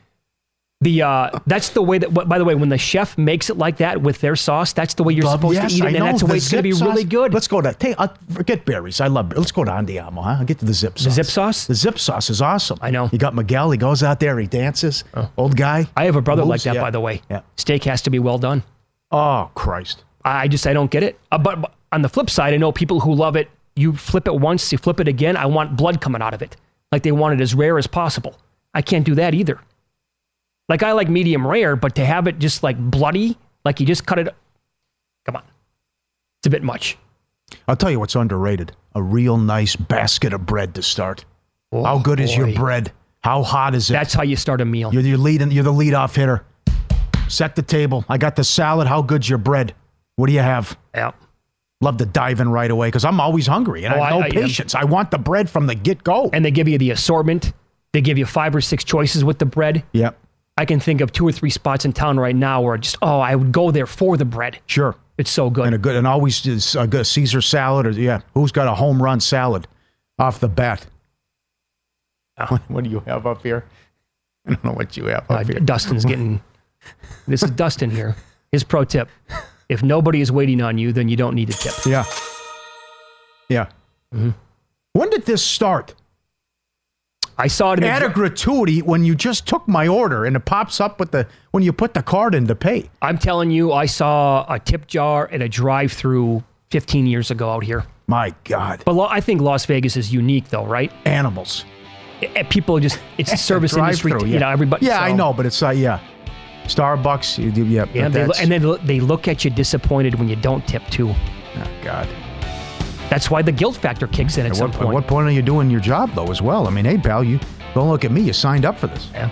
That's the way that, by the way, when the chef makes it like that with their sauce, that's the way you're supposed to eat it, and that's the way it's going to be really good. Let's go to, forget berries. I love, let's go to Andiamo, huh? I'll get to the zip sauce. The zip sauce? The zip sauce is awesome. I know. You got Miguel, he goes out there, he dances. Old guy. I have a brother like that, by the way. Yeah. Steak has to be well done. Oh, Christ. I don't get it. But on the flip side, I know people who love it. You flip it once, you flip it again. I want blood coming out of it. Like they want it as rare as possible. I can't do that either. Like I like medium rare, but to have it just like bloody, like you just cut it. Come on. It's a bit much. I'll tell you what's underrated. A real nice basket of bread to start. Oh, how good is your bread? How hot is it? That's how you start a meal. You're the leadoff hitter. Set the table. I got the salad. How good's your bread? What do you have? Yeah. Love to dive in right away because I'm always hungry and I have no patience. I want the bread from the get-go. And they give you the assortment. They give you 5 or 6 choices with the bread. Yep. I can think of 2 or 3 spots in town right now where I would go there for the bread. Sure. It's so good. And always is a good Caesar salad who's got a home run salad off the bat? Oh. What do you have up here? I don't know what you have up here. Dustin's getting... This is Dustin here. His pro tip. If nobody is waiting on you, then you don't need a tip. Yeah. Yeah. Mm-hmm. When did this start? I saw it at a gratuity when you just took my order and it pops up with when you put the card in to pay. I'm telling you, I saw a tip jar at a drive-through 15 years ago out here. My God. But I think Las Vegas is unique though, right? Animals. People just, it's a service industry. Everybody. Yeah, I know, but it's Starbucks. And then they look at you disappointed when you don't tip too. Oh, God. That's why the guilt factor kicks in at some point. At what point are you doing your job, though, as well? I mean, hey, pal, you don't look at me. You signed up for this. Yeah.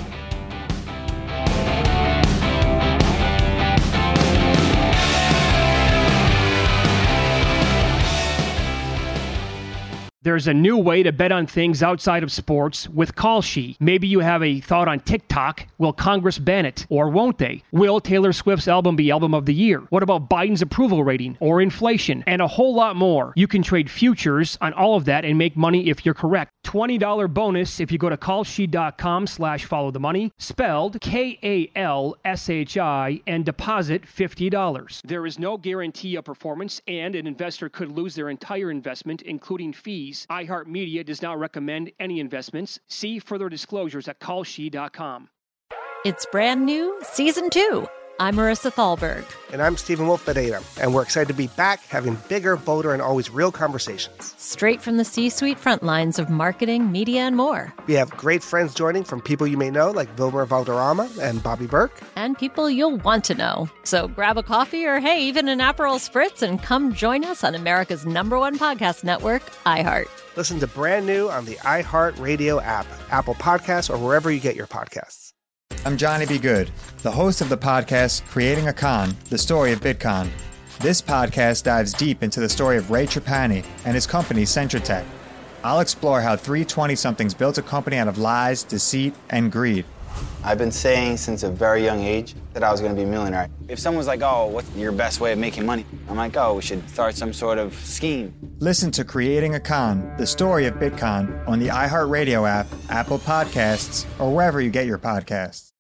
There's a new way to bet on things outside of sports with Kalshi. Maybe you have a thought on TikTok. Will Congress ban it? Or won't they? Will Taylor Swift's album be album of the year? What about Biden's approval rating? Or inflation? And a whole lot more. You can trade futures on all of that and make money if you're correct. $20 bonus if you go to kalshi.com/followthemoney, spelled KALSHI, and deposit $50. There is no guarantee of performance, and an investor could lose their entire investment, including fees. iHeartMedia does not recommend any investments. See further disclosures at kalshi.com. It's brand new, Season 2. I'm Marissa Thalberg. And I'm Stephen Wolf Bedeta. And we're excited to be back having bigger, bolder, and always real conversations. Straight from the C-suite front lines of marketing, media, and more. We have great friends joining from people you may know, like Vilmer Valderrama and Bobby Burke. And people you'll want to know. So grab a coffee or, hey, even an Aperol Spritz and come join us on America's #1 podcast network, iHeart. Listen to Brand New on the iHeart Radio app, Apple Podcasts, or wherever you get your podcasts. I'm Johnny B. Good, the host of the podcast Creating a Con, the story of Bitcoin. This podcast dives deep into the story of Ray Trapani and his company, CentraTech. I'll explore how three 20-somethings built a company out of lies, deceit, and greed. I've been saying since a very young age that I was going to be a millionaire. If someone's like, oh, what's your best way of making money? I'm like, oh, we should start some sort of scheme. Listen to Creating a Con, the story of Bitcoin on the iHeartRadio app, Apple Podcasts, or wherever you get your podcasts.